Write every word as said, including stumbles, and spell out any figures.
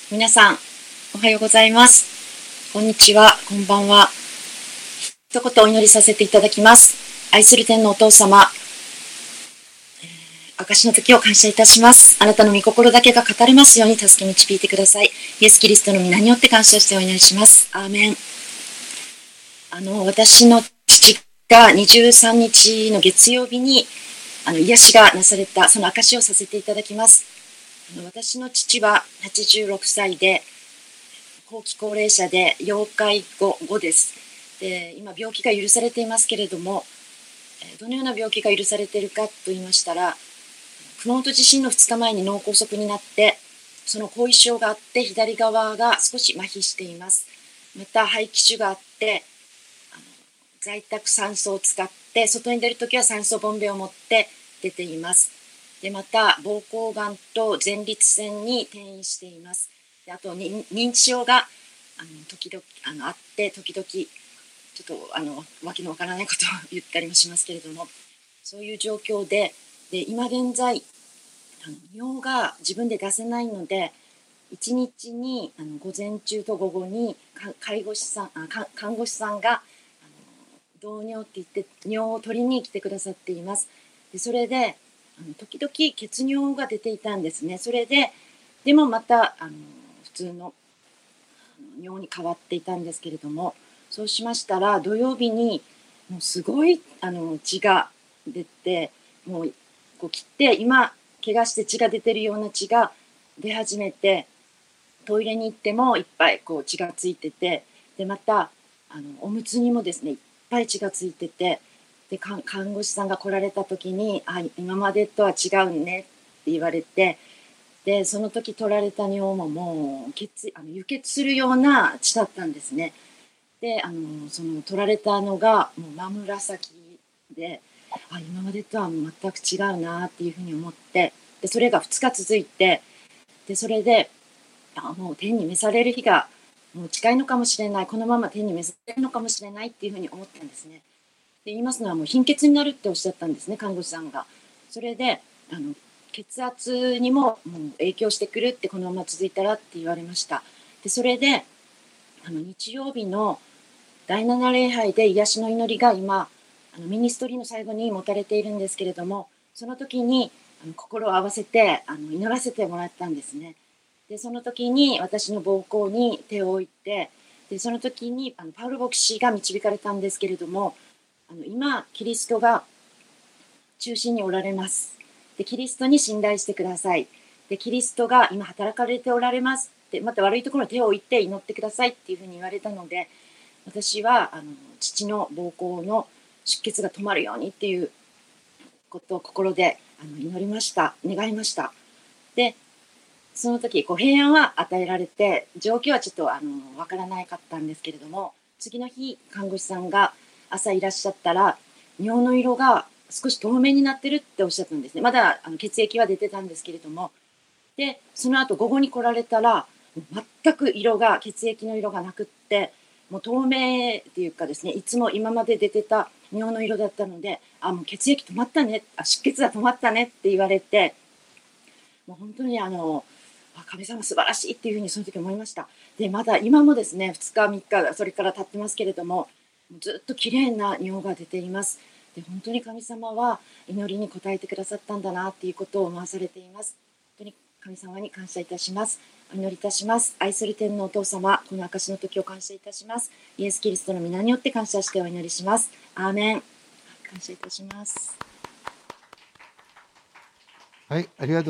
皆さん、おはようございます。こんにちは、こんばんは。一言お祈りさせていただきます。愛する天のお父様、証の時を感謝いたします。あなたの御心だけが語れますように助け導いてください。イエス・キリストの皆によって感謝してお祈りします。アーメン。あの、私の父がにじゅうさんにちの月曜日にあの癒しがなされた、その証をさせていただきます。あの私の父ははちじゅうろくさいで、後期高齢者で要介護後です。で、今病気が許されていますけれども、どのような病気が許されているかと言いましたら、熊本地震のふつかまえに脳梗塞になって、その後遺症があって左側が少し麻痺しています。また肺気腫があって、あの在宅酸素を使って外に出るときは酸素ボンベを持って出ています。でまた膀胱がんと前立腺に転移しています。であと認知症があの時々あのあって時々ちょっとあのわけのわからないことを言ったりもしますけれども、そういう状況で、で今現在あの尿が自分で出せないので、いちにちにあの午前中と午後に介護士さんあ看護師さんがあの導尿って言って尿を取りに来てくださっています。でそれであの時々血尿が出ていたんですね。それででもまたあの普通の尿に変わっていたんですけれども、そうしましたら土曜日にもうすごいあの血が出て、もうこう切って今怪我して血が出てるような血が出始めて、トイレに行ってもいっぱいこう血がついてて、でまたあのおむつにもですねいっぱい血がついてて、で看護師さんが来られた時にあ今までとは違うねって言われて、でその時取られた尿ももう血あの輸血するような血だったんですね。であのその取られたのがもう真紫で、あ今までとは全く違うなっていうふうに思って、でそれがふつか続いて、でそれであもう天に召される日がもう近いのかもしれない、このまま天に召されるのかもしれないっていうふうに思ったんですね。で言いますのはもう貧血になるっておっしゃったんですね、看護師さんが。それであの血圧にももう影響してくるって、このまま続いたらって言われました。でそれであの日曜日のだいなな礼拝で癒しの祈りが今あのミニストリーの最後に持たれているんですけれども、その時にあの心を合わせてあの祈らせてもらったんですね。でその時に私の膀胱に手を置いて、でその時にあのパウロ牧師が導かれたんですけれども、あの今キリストが中心におられます。でキリストに信頼してください。でキリストが今働かれておられますって、また悪いところに手を置いて祈ってくださいっていうふうに言われたので、私はあの父の膀胱の出血が止まるようにっていうことを心であの祈りました、願いました。でその時こう平安は与えられて、状況はちょっとあのわからなかったんですけれども、次の日看護師さんが朝いらっしゃったら尿の色が少し透明になってるっておっしゃったんですね。まだあの血液は出てたんですけれども、でその後午後に来られたら全く色が血液の色がなくって、もう透明っていうかですね、いつも今まで出てた尿の色だったので、あもう血液止まったね、あ出血が止まったねって言われて、もう本当にあの神様素晴らしいっていうふうにその時思いました。でまだ今もですねふつかみっかそれから経ってますけれども、ずっと綺麗な尿が出ています。で本当に神様は祈りに応えてくださったんだなっていうことを思わされています。本当に神様に感謝いたします。お祈りいたします。愛する天のお父様、この証の時を感謝いたします。イエス・キリストの皆によって感謝してお祈りします。アーメン。感謝いたします。 はい、ありがとう